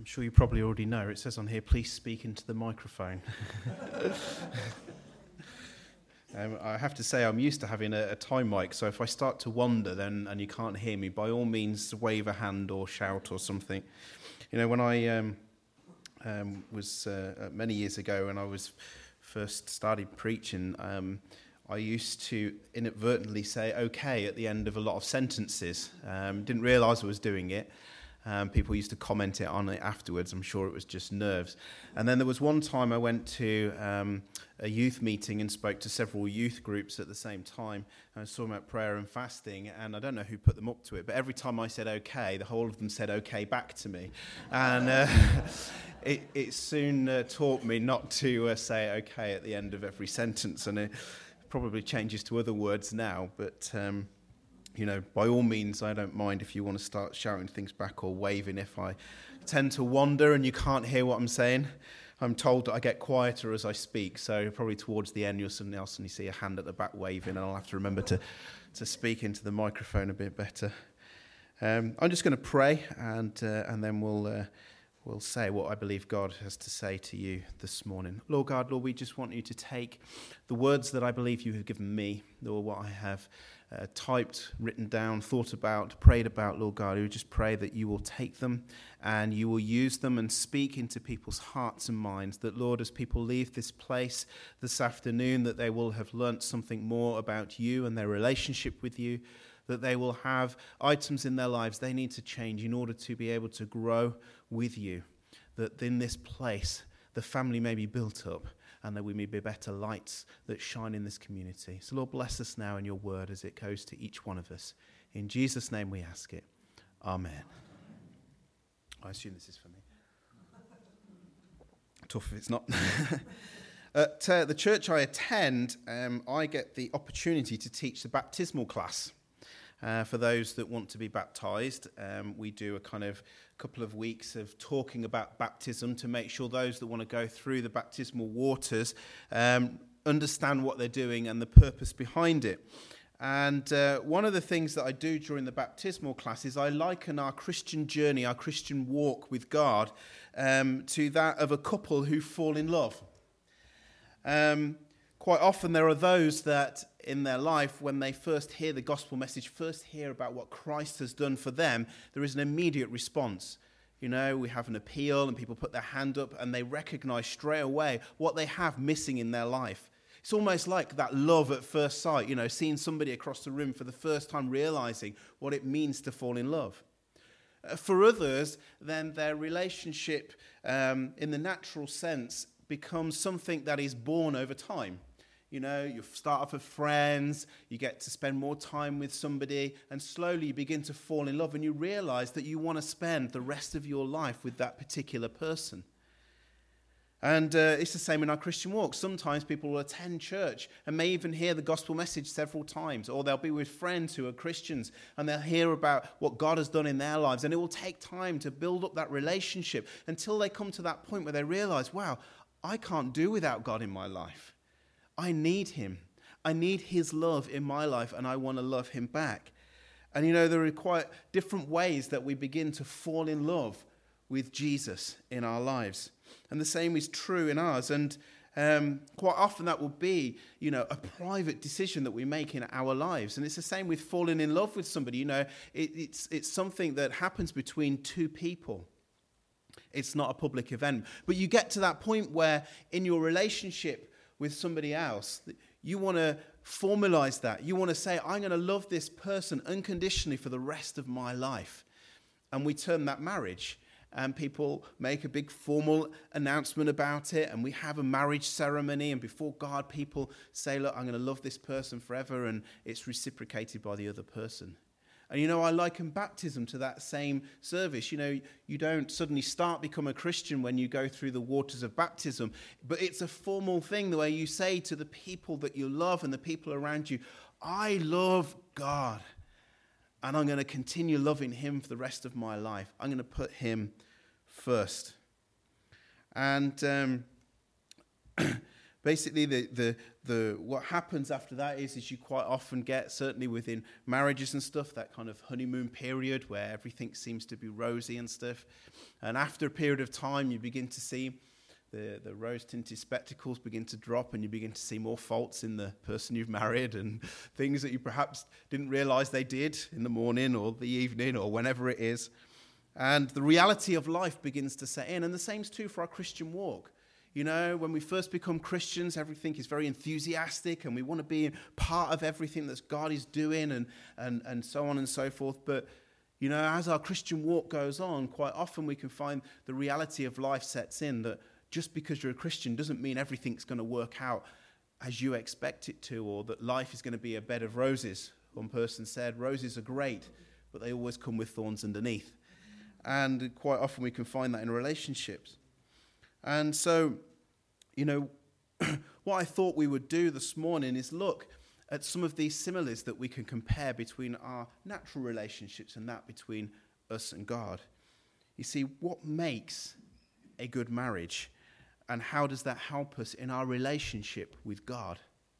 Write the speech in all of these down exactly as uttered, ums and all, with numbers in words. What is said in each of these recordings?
I'm sure you probably already know. It says on here, please speak into the microphone. um, I have to say I'm used to having a, a time mic, so if I start to wander then and you can't hear me, by all means wave a hand or shout or something. You know, when I um, um, was uh, many years ago when I was first started preaching, um, I used to inadvertently say okay at the end of a lot of sentences. Um, didn't realise I was doing it. Um, people used to comment it on it afterwards. I'm sure it was just nerves. And then there was one time I went to um, a youth meeting and spoke to several youth groups at the same time. I was talking about prayer and fasting, and I don't know who put them up to it, but every time I said okay, the whole of them said okay back to me. And uh, it, it soon uh, taught me not to uh, say okay at the end of every sentence, and it probably changes to other words now, but... Um, You know, by all means, I don't mind if you want to start shouting things back or waving if I tend to wander and you can't hear what I'm saying. I'm told that I get quieter as I speak, so probably towards the end you'll suddenly, I'll suddenly see a hand at the back waving, and I'll have to remember to, to speak into the microphone a bit better. Um, I'm just going to pray, and uh, and then we'll uh, we'll say what I believe God has to say to you this morning. Lord God, Lord, we just want you to take the words that I believe you have given me, Lord, what I have Uh, typed, written down, thought about, prayed about, Lord God. We just pray that you will take them and you will use them and speak into people's hearts and minds. That, Lord, as people leave this place this afternoon, that they will have learnt something more about you and their relationship with you, that they will have items in their lives they need to change in order to be able to grow with you. That in this place, the family may be built up, and that we may be better lights that shine in this community. So, Lord, bless us now in your word as it goes to each one of us. In Jesus' name we ask it. Amen. I assume this is for me. Tough if it's not. At uh, the church I attend, um, I get the opportunity to teach the baptismal class. Uh, for those that want to be baptized, um, we do a kind of couple of weeks of talking about baptism to make sure those that want to go through the baptismal waters um, understand what they're doing and the purpose behind it. And uh, one of the things that I do during the baptismal class is I liken our Christian journey, our Christian walk with God, um, to that of a couple who fall in love. Um, quite often there are those that in their life, when they first hear the gospel message, first hear about what Christ has done for them, there is an immediate response. You know, we have an appeal and people put their hand up and they recognize straight away what they have missing in their life. It's almost like that love at first sight, you know, seeing somebody across the room for the first time, realizing what it means to fall in love. Uh, for others, then their relationship um, in the natural sense becomes something that is born over time. You know, you start off with friends, you get to spend more time with somebody, and slowly you begin to fall in love, and you realize that you want to spend the rest of your life with that particular person. And uh, it's the same in our Christian walk. Sometimes people will attend church and may even hear the gospel message several times, or they'll be with friends who are Christians, and they'll hear about what God has done in their lives, and it will take time to build up that relationship until they come to that point where they realize, wow, I can't do without God in my life. I need him. I need his love in my life, and I want to love him back. And you know, there are quite different ways that we begin to fall in love with Jesus in our lives. And the same is true in ours. And um, quite often that will be, you know, a private decision that we make in our lives. And it's the same with falling in love with somebody. You know, it, it's it's something that happens between two people. It's not a public event. But you get to that point where in your relationship with somebody else, you want to formalize that. You want to say, I'm going to love this person unconditionally for the rest of my life. And we term that marriage. And people make a big formal announcement about it. And we have a marriage ceremony. And before God, people say, look, I'm going to love this person forever. And it's reciprocated by the other person. And, you know, I liken baptism to that same service. You know, you don't suddenly start become a Christian when you go through the waters of baptism, but it's a formal thing, the way you say to the people that you love and the people around you, I love God, and I'm going to continue loving him for the rest of my life. I'm going to put him first. And um, Basically, the, the, the, what happens after that is, is you quite often get, certainly within marriages and stuff, that kind of honeymoon period where everything seems to be rosy and stuff. And after a period of time, you begin to see the, the rose-tinted spectacles begin to drop, and you begin to see more faults in the person you've married and things that you perhaps didn't realize they did in the morning or the evening or whenever it is. And the reality of life begins to set in. And the same's true for our Christian walk. You know, when we first become Christians, everything is very enthusiastic and we want to be part of everything that God is doing and, and, and so on and so forth. But, you know, as our Christian walk goes on, quite often we can find the reality of life sets in, that just because you're a Christian doesn't mean everything's going to work out as you expect it to, or that life is going to be a bed of roses. One person said, roses are great, but they always come with thorns underneath. And quite often we can find that in relationships. And so, you know, what I thought we would do this morning is look at some of these similes that we can compare between our natural relationships and that between us and God. You see, what makes a good marriage, and how does that help us in our relationship with God?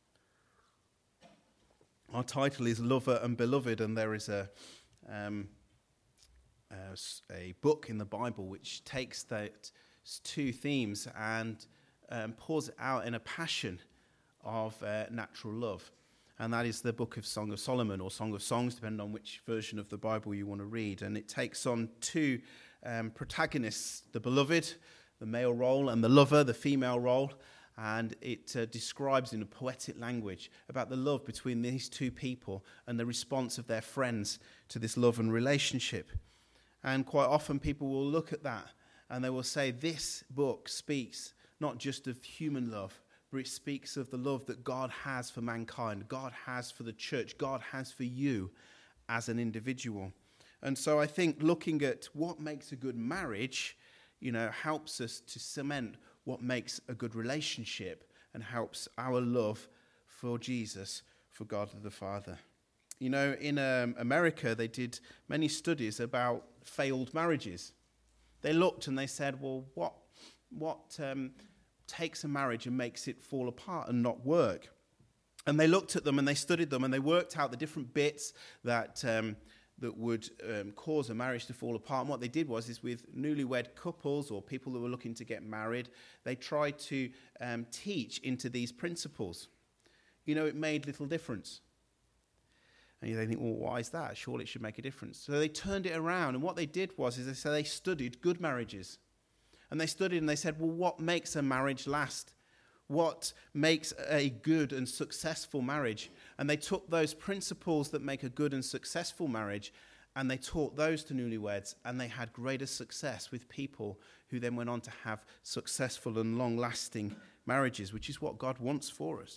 Our title is Lover and Beloved, and there is a, um, a, a book in the Bible which takes that two themes and um, pours it out in a passion of uh, natural love. And that is the book of Song of Solomon, or Song of Songs, depending on which version of the Bible you want to read. And it takes on two um, protagonists, the beloved, the male role, and the lover, the female role. And it uh, describes in a poetic language about the love between these two people and the response of their friends to this love and relationship. And quite often people will look at that and they will say, this book speaks not just of human love, but it speaks of the love that God has for mankind, God has for the church, God has for you as an individual. And so I think looking at what makes a good marriage, you know, helps us to cement what makes a good relationship and helps our love for Jesus, for God the Father. You know, in um, America, they did many studies about failed marriages. They looked and they said, well, what what um, takes a marriage and makes it fall apart and not work? And they looked at them and they studied them and they worked out the different bits that um, that would um, cause a marriage to fall apart. And what they did was, is with newlywed couples or people who were looking to get married, they tried to um, teach into these principles. You know, it made little difference. And they think, well, why is that? Surely it should make a difference. So they turned it around, and what they did was, is they said they studied good marriages. And they studied and they said, well, what makes a marriage last? What makes a good and successful marriage? And they took those principles that make a good and successful marriage, and they taught those to newlyweds, and they had greater success with people who then went on to have successful and long-lasting marriages, which is what God wants for us.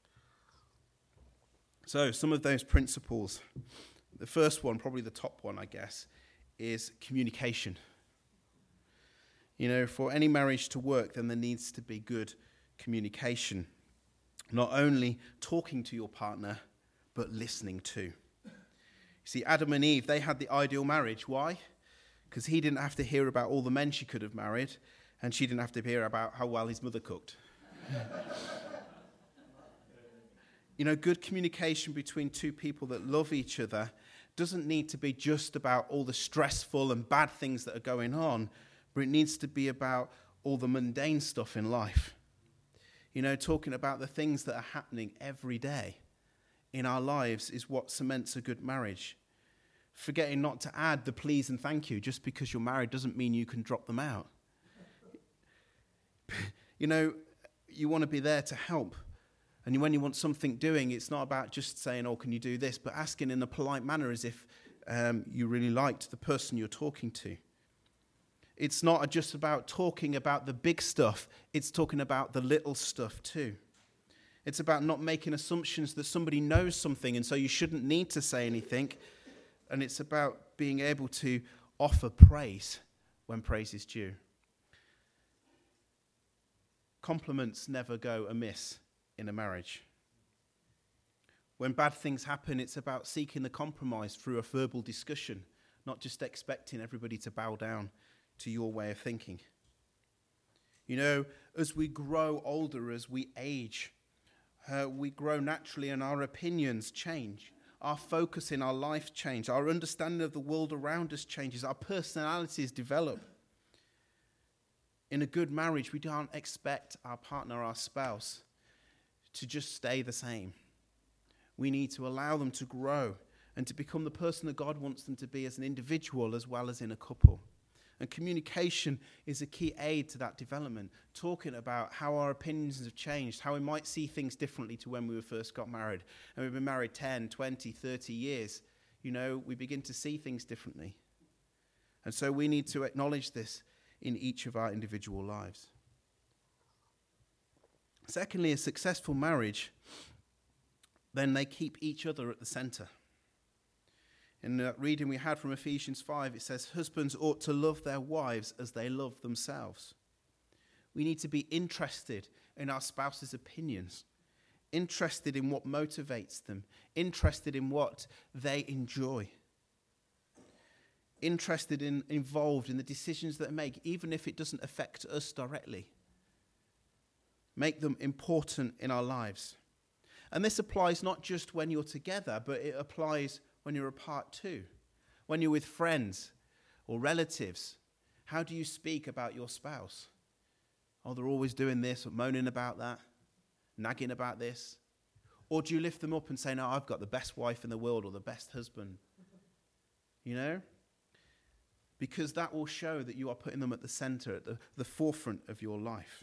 So some of those principles, the first one, probably the top one, I guess, is communication. You know, for any marriage to work, then there needs to be good communication. Not only talking to your partner, but listening too. You see, Adam and Eve, they had the ideal marriage. Why? Because he didn't have to hear about all the men she could have married, and she didn't have to hear about how well his mother cooked. You know, good communication between two people that love each other doesn't need to be just about all the stressful and bad things that are going on, but it needs to be about all the mundane stuff in life. You know, talking about the things that are happening every day in our lives is what cements a good marriage. Forgetting not to add the please and thank you. Just because you're married doesn't mean you can drop them out. You know, you want to be there to help. And when you want something doing, it's not about just saying, oh, can you do this? But asking in a polite manner as if um, you really liked the person you're talking to. It's not just about talking about the big stuff. It's talking about the little stuff too. It's about not making assumptions that somebody knows something and so you shouldn't need to say anything. And it's about being able to offer praise when praise is due. Compliments never go amiss in a marriage. When bad things happen, it's about seeking the compromise through a verbal discussion, not just expecting everybody to bow down to your way of thinking. You know, as we grow older, as we age, uh, we grow naturally and our opinions change. Our focus in our life changes. Our understanding of the world around us changes. Our personalities develop. In a good marriage, we don't expect our partner, our spouse, to just stay the same. We need to allow them to grow and to become the person that God wants them to be as an individual as well as in a couple. And communication is a key aid to that development, talking about how our opinions have changed, how we might see things differently to when we first got married. And we've been married ten, twenty, thirty years. You know, we begin to see things differently. And so we need to acknowledge this in each of our individual lives. Secondly, a successful marriage, then they keep each other at the center. In the reading we had from Ephesians five, it says, husbands ought to love their wives as they love themselves. We need to be interested in our spouse's opinions, interested in what motivates them, interested in what they enjoy, interested in, involved in the decisions that they make, even if it doesn't affect us directly. Make them important in our lives. And this applies not just when you're together, but it applies when you're apart too. When you're with friends or relatives, how do you speak about your spouse? Oh, they're always doing this or moaning about that, nagging about this. Or do you lift them up and say, no, I've got the best wife in the world or the best husband? You know? Because that will show that you are putting them at the center, at the, the forefront of your life.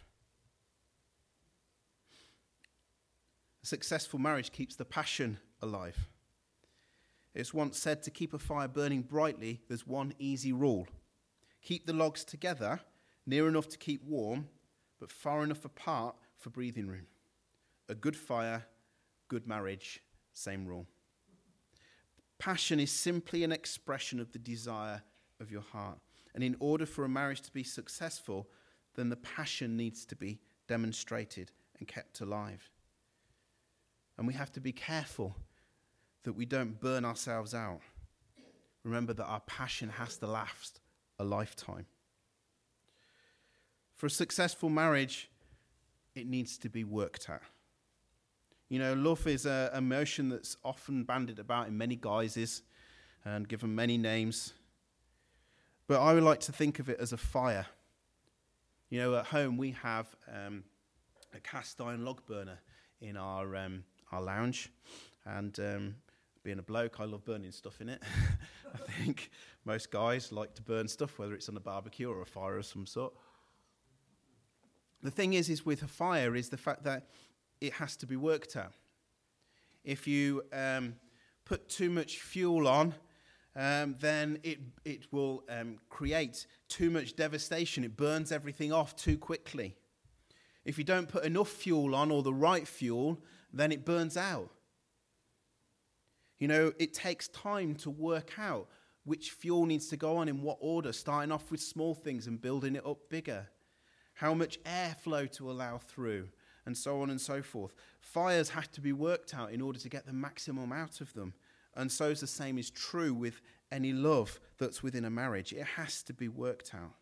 A successful marriage keeps the passion alive. It's once said, to keep a fire burning brightly, there's one easy rule. Keep the logs together, near enough to keep warm, but far enough apart for breathing room. A good fire, good marriage, same rule. Passion is simply an expression of the desire of your heart. And in order for a marriage to be successful, then the passion needs to be demonstrated and kept alive. And we have to be careful that we don't burn ourselves out. Remember that our passion has to last a lifetime. For a successful marriage, it needs to be worked at. You know, love is an emotion that's often bandied about in many guises and given many names. But I would like to think of it as a fire. You know, at home we have um, a cast iron log burner in our um, our lounge, and um, being a bloke, I love burning stuff in it. I think most guys like to burn stuff, whether it's on a barbecue or a fire of some sort. The thing is, is with a fire, is the fact that it has to be worked at. If you um, put too much fuel on, um, then it it will um, create too much devastation. It burns everything off too quickly. If you don't put enough fuel on, or the right fuel, then it burns out. You know, it takes time to work out which fuel needs to go on in what order, starting off with small things and building it up bigger. How much airflow to allow through, and so on and so forth. Fires have to be worked out in order to get the maximum out of them. And so is the same is true with any love that's within a marriage. It has to be worked out.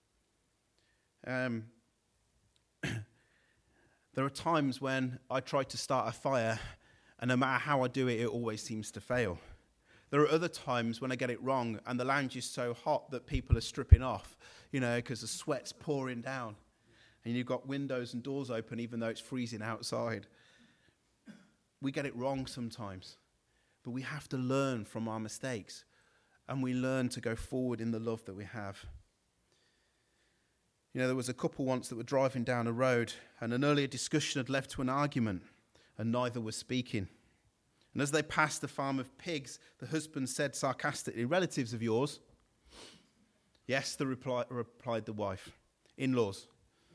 Um, there are times when I try to start a fire, and no matter how I do it, it always seems to fail. There are other times when I get it wrong, and the lounge is so hot that people are stripping off, you know, because the sweat's pouring down. And you've got windows and doors open, even though it's freezing outside. We get it wrong sometimes. But we have to learn from our mistakes. And we learn to go forward in the love that we have. You know, there was a couple once that were driving down a road, and an earlier discussion had led to an argument, and neither was speaking. And as they passed a farm of pigs, the husband said sarcastically, "Relatives of yours?" "Yes," the reply, replied the wife. "In-laws."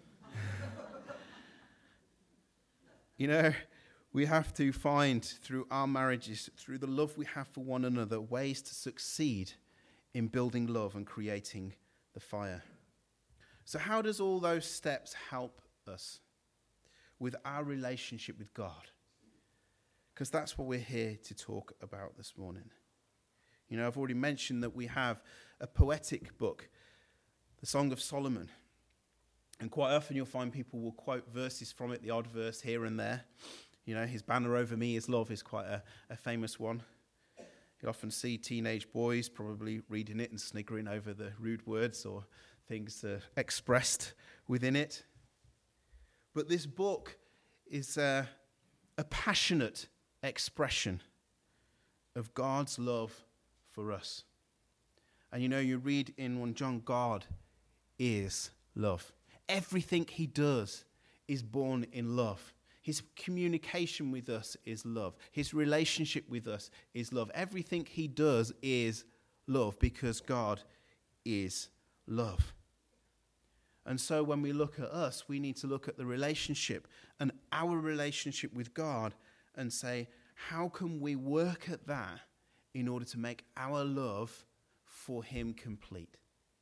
You know, we have to find through our marriages, through the love we have for one another, ways to succeed in building love and creating the fire. So how does all those steps help us with our relationship with God? Because that's what we're here to talk about this morning. You know, I've already mentioned that we have a poetic book, the Song of Solomon. And quite often you'll find people will quote verses from it, the odd verse here and there. You know, his banner over me is love is quite a, a famous one. You often see teenage boys probably reading it and sniggering over the rude words or things uh, expressed within it. But this book is uh, a passionate expression of God's love for us. And you know, you read in First John, God is love. Everything he does is born in love. His communication with us is love. His relationship with us is love. Everything he does is love because God is love. And so when we look at us, we need to look at the relationship and our relationship with God and say, how can we work at that in order to make our love for him complete?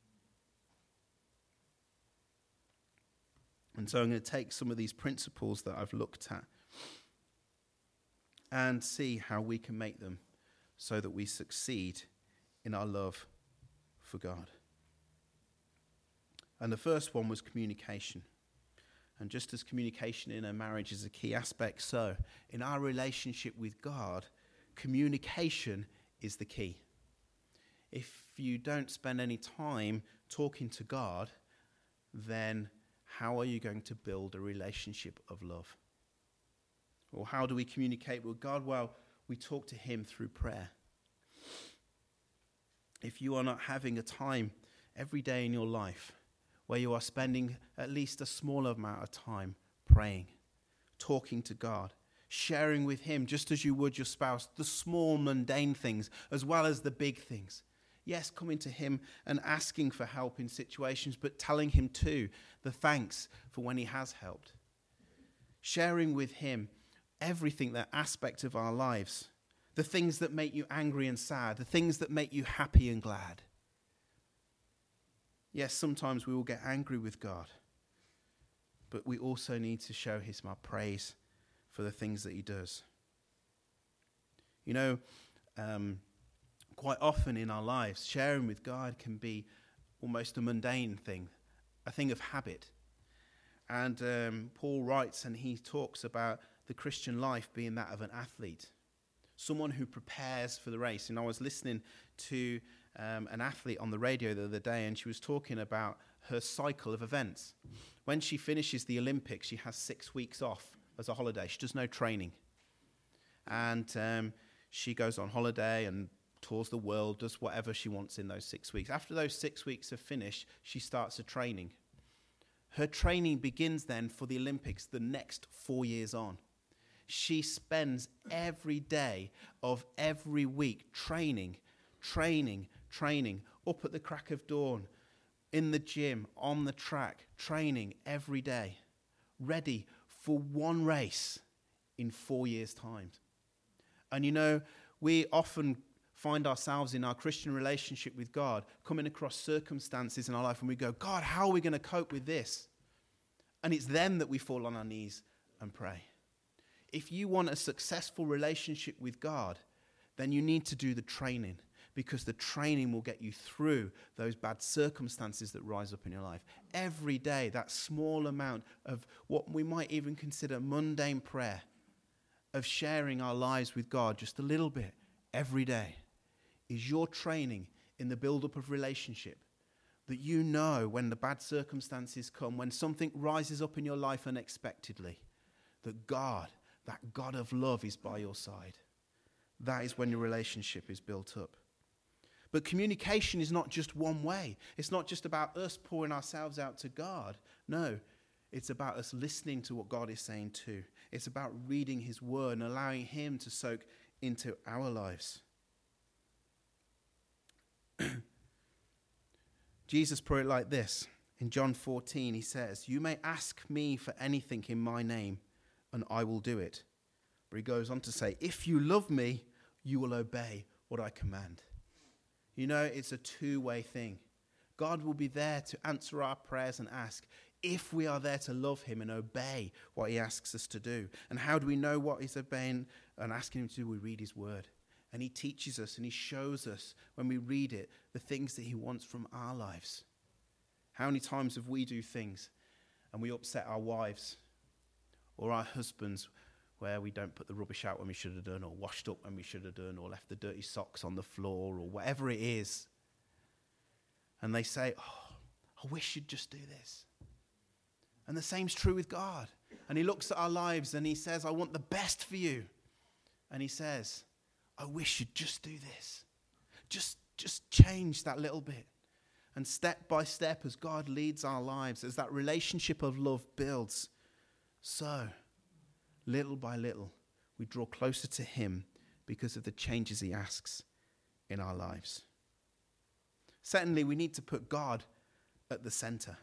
And so I'm going to take some of these principles that I've looked at and see how we can make them so that we succeed in our love for God. And the first one was communication. And just as communication in a marriage is a key aspect, so in our relationship with God, communication is the key. If you don't spend any time talking to God, then how are you going to build a relationship of love? Or how do we communicate with God? Well, we talk to him through prayer. If you are not having a time every day in your life where you are spending at least a small amount of time praying, talking to God, sharing with him, just as you would your spouse, the small mundane things as well as the big things. Yes, coming to him and asking for help in situations, but telling him too the thanks for when he has helped. Sharing with him everything, that aspect of our lives, the things that make you angry and sad, the things that make you happy and glad. Yes, sometimes we will get angry with God, but we also need to show him our praise for the things that he does. You know, um, quite often in our lives, sharing with God can be almost a mundane thing, a thing of habit. And um, Paul writes and he talks about the Christian life being that of an athlete, someone who prepares for the race. And I was listening to um, an athlete on the radio the other day, and she was talking about her cycle of events. When she finishes the Olympics, she has six weeks off as a holiday. She does no training. And um, she goes on holiday and tours the world, does whatever she wants in those six weeks. After those six weeks are finished, she starts a training. Her training begins then for the Olympics the next four years on. She spends every day of every week training, training, training, up at the crack of dawn, in the gym, on the track, training every day, ready for one race in four years' time. And you know, we often find ourselves in our Christian relationship with God coming across circumstances in our life and we go, God, how are we going to cope with this? And it's then that we fall on our knees and pray. If you want a successful relationship with God, then you need to do the training, because the training will get you through those bad circumstances that rise up in your life. Every day, that small amount of what we might even consider mundane prayer, of sharing our lives with God just a little bit every day, is your training in the build-up of relationship, that you know when the bad circumstances come, when something rises up in your life unexpectedly, that God, that God of love, is by your side. That is when your relationship is built up. But communication is not just one way. It's not just about us pouring ourselves out to God. No, it's about us listening to what God is saying too. It's about reading his word and allowing him to soak into our lives. Jesus put it like this. In John fourteen, he says, "You may ask me for anything in my name, and I will do it." But he goes on to say, "If you love me, you will obey what I command." You know, it's a two-way thing. God will be there to answer our prayers and ask if we are there to love him and obey what he asks us to do. And how do we know what he's obeying and asking him to do? We read his word. And he teaches us and he shows us when we read it the things that he wants from our lives. How many times have we do things and we upset our wives or our husbands where we don't put the rubbish out when we should have done, or washed up when we should have done, or left the dirty socks on the floor, or whatever it is. And they say, oh, I wish you'd just do this. And the same's true with God. And he looks at our lives and he says, I want the best for you. And he says, I wish you'd just do this. Just, just change that little bit. And step by step, as God leads our lives, as that relationship of love builds, so little by little, we draw closer to him because of the changes he asks in our lives. Secondly, we need to put God at the center.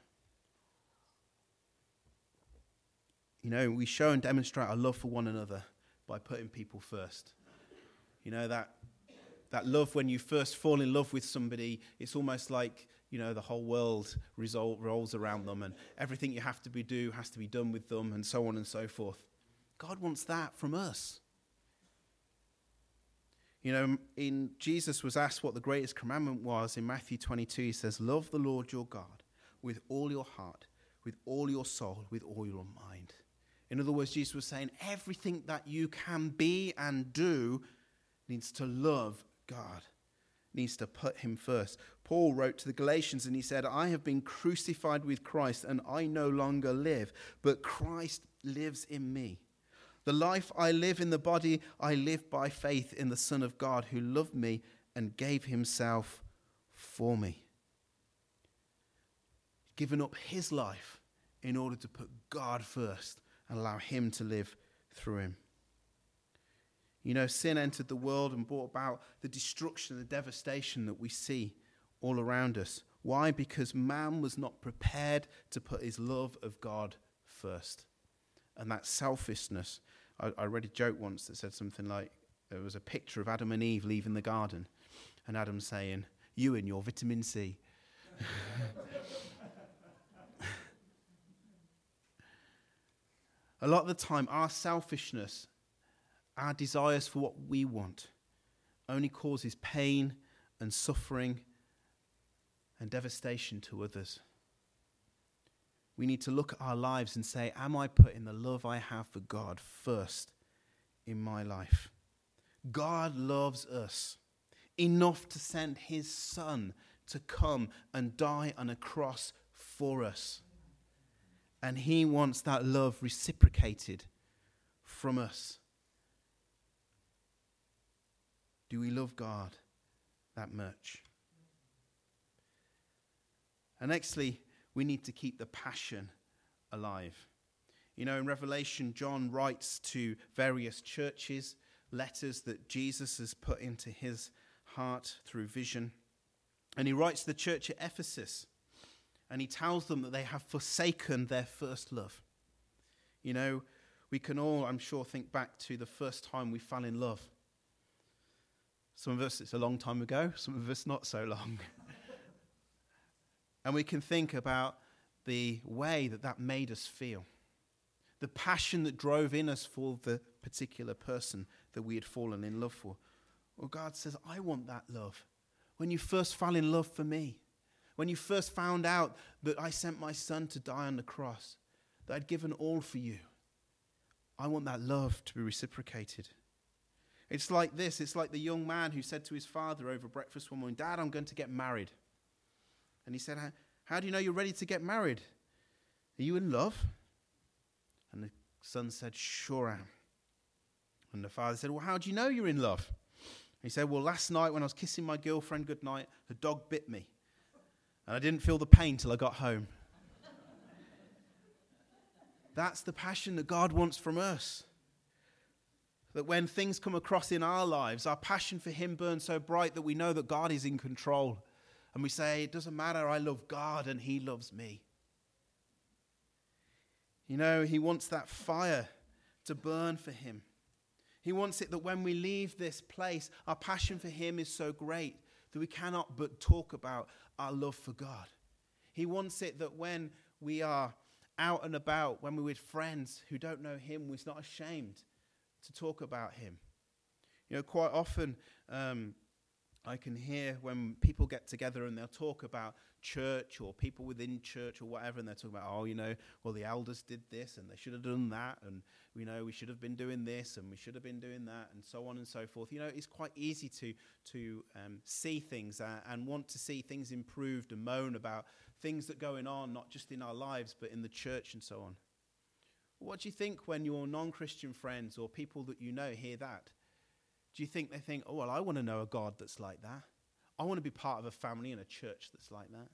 You know, we show and demonstrate our love for one another by putting people first. You know, that that love, when you first fall in love with somebody, it's almost like, you know, the whole world resol- rolls around them, and everything you have to be do has to be done with them, and so on and so forth. God wants that from us. You know, in Jesus was asked what the greatest commandment was. In Matthew twenty-two, he says, love the Lord your God with all your heart, with all your soul, with all your mind. In other words, Jesus was saying everything that you can be and do needs to love God, needs to put him first. Paul wrote to the Galatians and he said, I have been crucified with Christ and I no longer live, but Christ lives in me. The life I live in the body, I live by faith in the Son of God who loved me and gave himself for me. Given up his life in order to put God first and allow him to live through him. You know, sin entered the world and brought about the destruction, the devastation that we see all around us. Why? Because man was not prepared to put his love of God first. And that selfishness, I, I read a joke once that said something like, there was a picture of Adam and Eve leaving the garden, and Adam saying, you and your vitamin C. A lot of the time, our selfishness, our desires for what we want, only causes pain and suffering and devastation to others. We need to look at our lives and say, am I putting the love I have for God first in my life? God loves us enough to send his Son to come and die on a cross for us. And he wants that love reciprocated from us. Do we love God that much? And nextly, we need to keep the passion alive. You know, in Revelation, John writes to various churches, letters that Jesus has put into his heart through vision. And he writes to the church at Ephesus, and he tells them that they have forsaken their first love. You know, we can all, I'm sure, think back to the first time we fell in love. Some of us, it's a long time ago. Some of us, not so long. And we can think about the way that that made us feel. The passion that drove in us for the particular person that we had fallen in love for. Well, God says, I want that love. When you first fell in love for me, when you first found out that I sent my Son to die on the cross, that I'd given all for you, I want that love to be reciprocated. It's like this. It's like the young man who said to his father over breakfast one morning, Dad, I'm going to get married. And he said, how, how do you know you're ready to get married? Are you in love? And the son said, sure am. And the father said, well, how do you know you're in love? And he said, well, last night when I was kissing my girlfriend goodnight, the dog bit me. And I didn't feel the pain till I got home. That's the passion that God wants from us. That when things come across in our lives, our passion for him burns so bright that we know that God is in control. And we say, it doesn't matter, I love God and he loves me. You know, he wants that fire to burn for him. He wants it that when we leave this place, our passion for him is so great that we cannot but talk about our love for God. He wants it that when we are out and about, when we're with friends who don't know him, we're not ashamed to talk about him. You know, quite often um, I can hear when people get together and they'll talk about church or people within church or whatever, and they're talking about, oh, you know, well, the elders did this and they should have done that, and, you know, we should have been doing this and we should have been doing that, and so on and so forth. You know, it's quite easy to to um, see things uh, and want to see things improved and moan about things that are going on, not just in our lives, but in the church and so on. What do you think when your non-Christian friends or people that you know hear that? Do you think they think, oh, well, I want to know a God that's like that? I want to be part of a family and a church that's like that.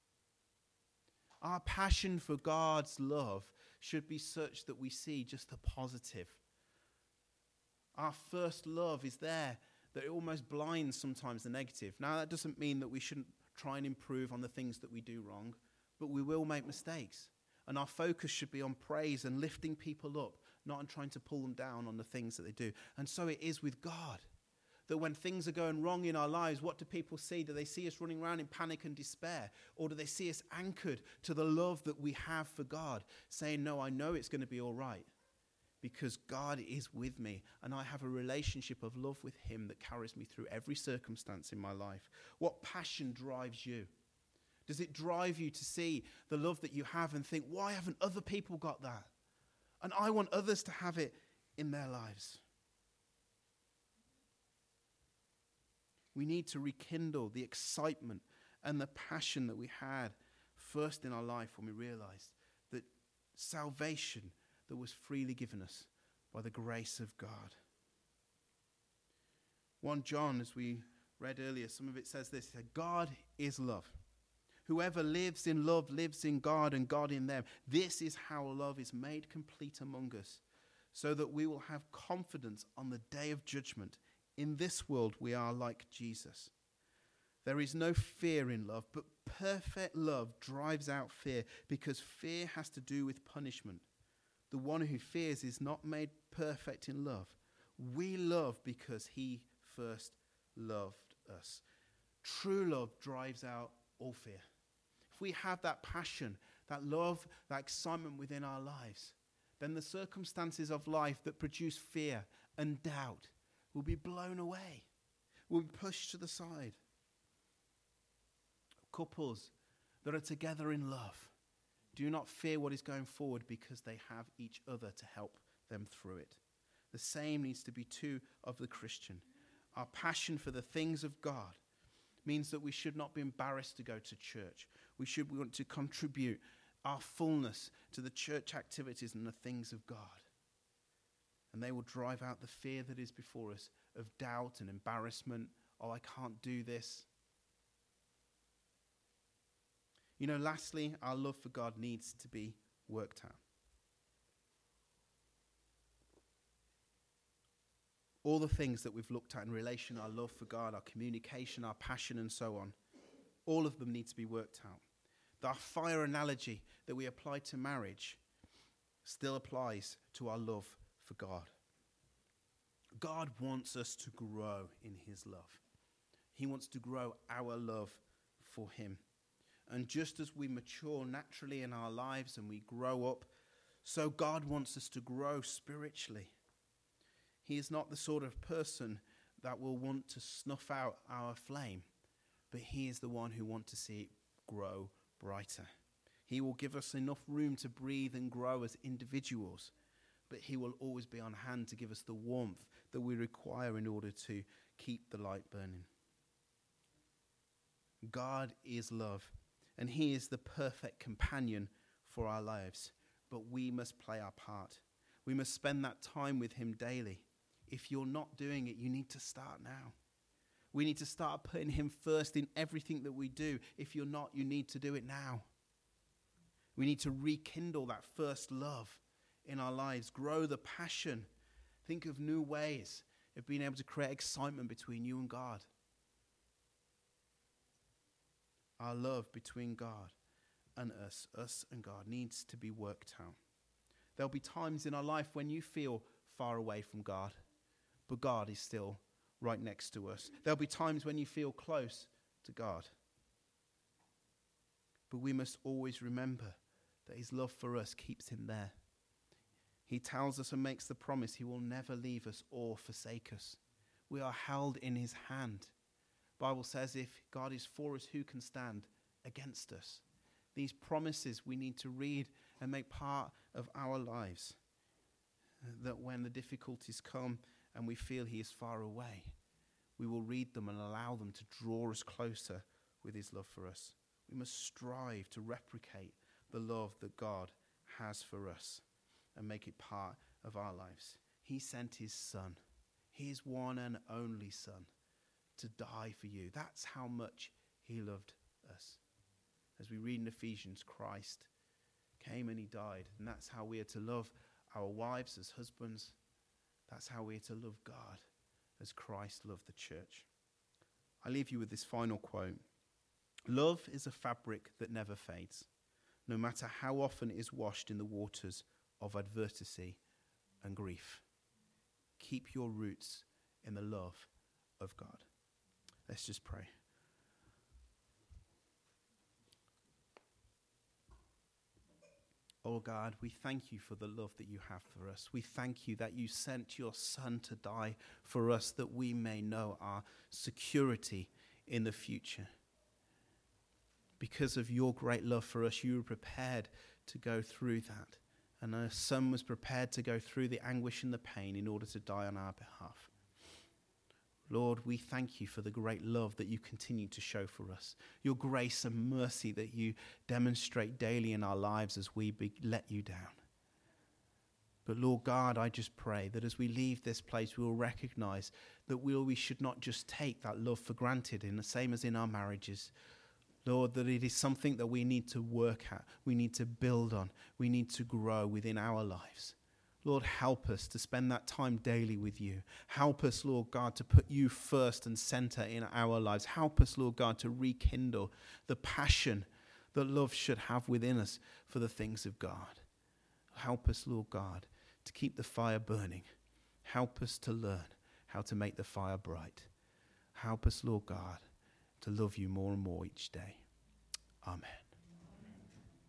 Our passion for God's love should be such that we see just the positive. Our first love is there, that it almost blinds sometimes the negative. Now, that doesn't mean that we shouldn't try and improve on the things that we do wrong, but we will make mistakes. And our focus should be on praise and lifting people up, not on trying to pull them down on the things that they do. And so it is with God, that when things are going wrong in our lives, what do people see? Do they see us running around in panic and despair? Or do they see us anchored to the love that we have for God, saying, no, I know it's going to be all right because God is with me and I have a relationship of love with him that carries me through every circumstance in my life? What passion drives you? Does it drive you to see the love that you have and think, why haven't other people got that? And I want others to have it in their lives. We need to rekindle the excitement and the passion that we had first in our life when we realized that salvation that was freely given us by the grace of God. First John, as we read earlier, some of it says this, it said, God is love. Whoever lives in love lives in God and God in them. This is how love is made complete among us, so that we will have confidence on the day of judgment. In this world we are like Jesus. There is no fear in love, but perfect love drives out fear, because fear has to do with punishment. The one who fears is not made perfect in love. We love because he first loved us. True love drives out all fear. If we have that passion, that love, that excitement within our lives, then the circumstances of life that produce fear and doubt will be blown away, will be pushed to the side. Couples that are together in love do not fear what is going forward because they have each other to help them through it. The same needs to be true of the Christian. Our passion for the things of God means that we should not be embarrassed to go to church. We should want to contribute our fullness to the church activities and the things of God. And they will drive out the fear that is before us of doubt and embarrassment. Oh, I can't do this. You know, lastly, our love for God needs to be worked out. All the things that we've looked at in relation to our love for God, our communication, our passion, and so on, all of them need to be worked out. The fire analogy that we apply to marriage still applies to our love for God. God wants us to grow in his love. He wants to grow our love for him. And just as we mature naturally in our lives and we grow up, so God wants us to grow spiritually. He is not the sort of person that will want to snuff out our flame, but he is the one who wants to see it grow brighter. He will give us enough room to breathe and grow as individuals, but he will always be on hand to give us the warmth that we require in order to keep the light burning. God is love, and he is the perfect companion for our lives, but we must play our part. We must spend that time with him daily. If you're not doing it, you need to start now. We need to start putting him first in everything that we do. If you're not, you need to do it now. We need to rekindle that first love in our lives, grow the passion. Think of new ways of being able to create excitement between you and God. Our love between God and us, us and God, needs to be worked out. There'll be times in our life when you feel far away from God, but God is still right next to us. There'll be times when you feel close to God. But we must always remember that his love for us keeps him there. He tells us and makes the promise he will never leave us or forsake us. We are held in his hand. The Bible says if God is for us, who can stand against us? These promises we need to read and make part of our lives. That when the difficulties come and we feel he is far away, we will read them and allow them to draw us closer with his love for us. We must strive to replicate the love that God has for us and make it part of our lives. He sent his son, his one and only son, to die for you. That's how much he loved us. As we read in Ephesians, Christ came and he died, and that's how we are to love our wives as husbands. That's how we are to love God as Christ loved the church. I leave you with this final quote. Love is a fabric that never fades, no matter how often it is washed in the waters of adversity and grief. Keep your roots in the love of God. Let's just pray. Oh God, we thank you for the love that you have for us. We thank you that you sent your son to die for us, that we may know our security in the future. Because of your great love for us, you were prepared to go through that. And our son was prepared to go through the anguish and the pain in order to die on our behalf. Lord, we thank you for the great love that you continue to show for us. Your grace and mercy that you demonstrate daily in our lives as we be, let you down. But Lord God, I just pray that as we leave this place, we will recognize that we, we should not just take that love for granted, in the same as in our marriages. Lord, that it is something that we need to work at, we need to build on, we need to grow within our lives. Lord, help us to spend that time daily with you. Help us, Lord God, to put you first and center in our lives. Help us, Lord God, to rekindle the passion that love should have within us for the things of God. Help us, Lord God, to keep the fire burning. Help us to learn how to make the fire bright. Help us, Lord God, to love you more and more each day.